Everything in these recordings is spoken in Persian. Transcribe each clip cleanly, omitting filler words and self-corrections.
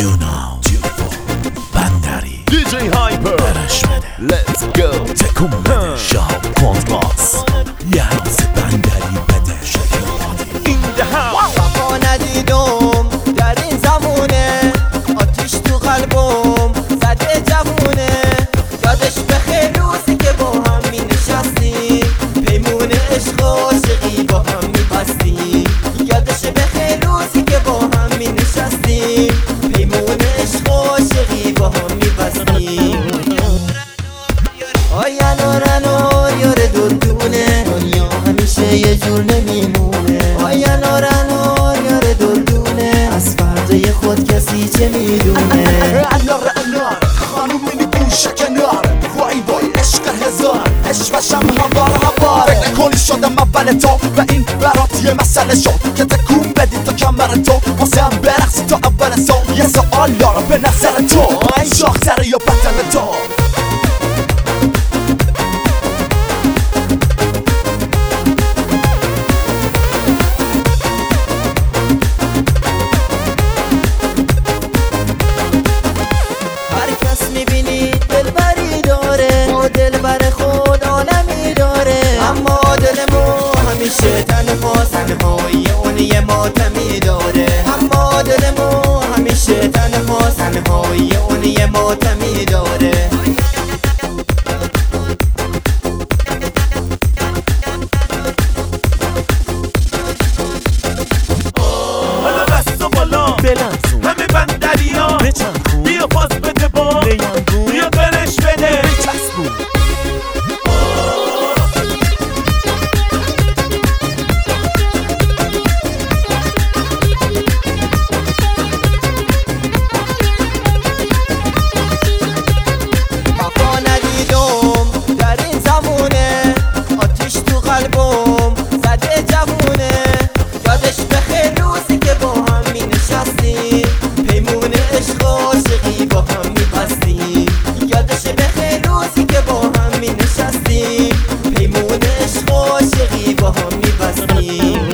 You know بندری DJ Hyper برش بده Let's go تکون بده شهاب کنتراس یه حوز بندری بده شکل بادی In the house وفا ندیدم در این زمونه آتیش تو قلبم زده جوونه یادش بخیر روزی که با هم می نشستیم پیمون عشق و عاشقی با هم می بستیم یادش بخیر روزی که با هم می نشستیم پیمون عشق و عاشقی با هم می بستیم آیا نورانور یار دلدونه دنیا همیشه یه جور نمیمونه آیا نورانور یار دلدونه از فردای خود کسی چه میدونه انار خانوم میگوشه کنار وای وای عشق هزار عشقشم همبار فکر نکنی شدم اول تو و این برات یه مسئله شد که تکون بدی تا کمر تو واسه هم برقصی تا اول سال یه سوال دارم به نظر تو شاختره یا بدن تو میبینی دلبری داره ما دلبر خود عالمی داره اما دلمو همیشه تنهایی اون یه ماتمی داره اما دلمو همیشه تنهایی اون یه ماتمی داره حالا دست و بالا بلنسون همه بندری ها بچنخون بیا پاس بده با بیانگون بیا برش بده بچسبون وفا ندیدم در این زمونه آتیش تو قلبم زده جوونه یادش بخیر روزی که با هم می نشستیم پیمون عشق و عاشقی با هم می بستیم یادش بخیر روزی که با هم می نشستیم پیمون عشق و عاشقی با هم می بستیم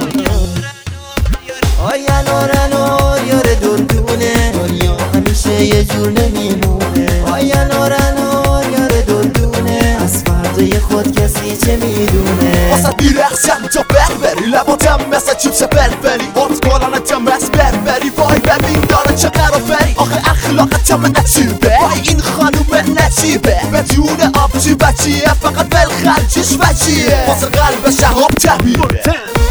آیا نورانور یار دلدونه دنیا همیشه یه جور نمیمونه آیا نورانور یار دلدونه از فردای خود کسی چه میدونه واسه بیرخشم تا بربری لباتم مثل چیپس بلبری بات بالانتم از بربری وای ببین داره چه قرافری آخه اخلاقتم عجیبه وای این خانوم نجیبه بدون آبجی بچیه فقط بلخرجیش وجیه واسه قلب شهاب طبیعه